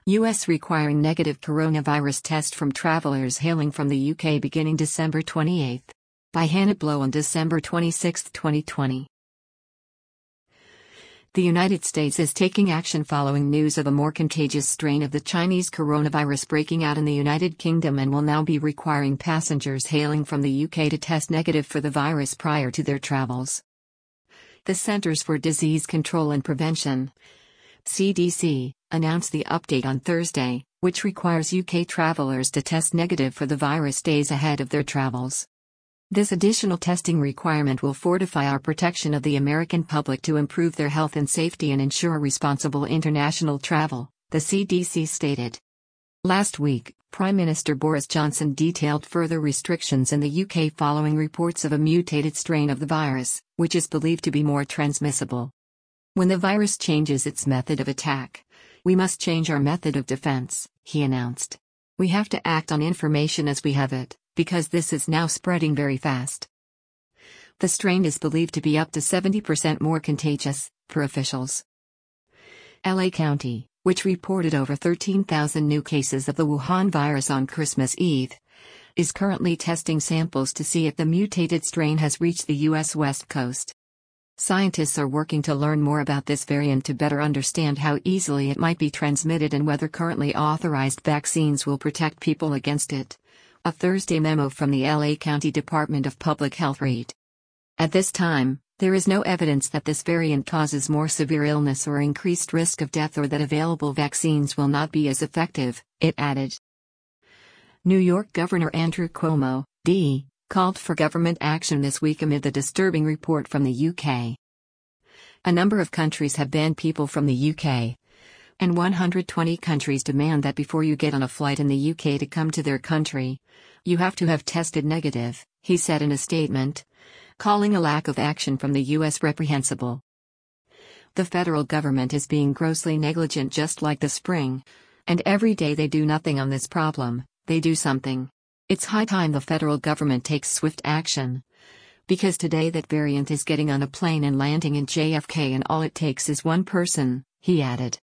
U.S. requiring negative coronavirus test from travelers hailing from the UK beginning December 28. By Hannah Blow on December 26, 2020. The United States is taking action following news of a more contagious strain of the Chinese coronavirus breaking out in the United Kingdom and will now be requiring passengers hailing from the UK to test negative for the virus prior to their travels. The Centers for Disease Control and Prevention, CDC, announced the update on Thursday, which requires UK travelers to test negative for the virus days ahead of their travels. This additional testing requirement will fortify our protection of the American public to improve their health and safety and ensure responsible international travel, the CDC stated. Last week, Prime Minister Boris Johnson detailed further restrictions in the UK following reports of a mutated strain of the virus, which is believed to be more transmissible. When the virus changes its method of attack, we must change our method of defense, he announced. We have to act on information as we have it, because this is now spreading very fast. The strain is believed to be up to 70% more contagious, per officials. LA County, which reported over 13,000 new cases of the Wuhan virus on Christmas Eve, is currently testing samples to see if the mutated strain has reached the U.S. West Coast. Scientists are working to learn more about this variant to better understand how easily it might be transmitted and whether currently authorized vaccines will protect people against it, a Thursday memo from the LA County Department of Public Health read. At this time, there is no evidence that this variant causes more severe illness or increased risk of death or that available vaccines will not be as effective, it added. New York Governor Andrew Cuomo, D., called for government action this week amid the disturbing report from the UK. A number of countries have banned people from the UK, and 120 countries demand that before you get on a flight in the UK to come to their country, you have to have tested negative, he said in a statement, calling a lack of action from the US reprehensible. The federal government is being grossly negligent just like the spring, and every day they do nothing on this problem, they do something. It's high time the federal government takes swift action. Because today that variant is getting on a plane and landing in JFK and all it takes is one person, he added.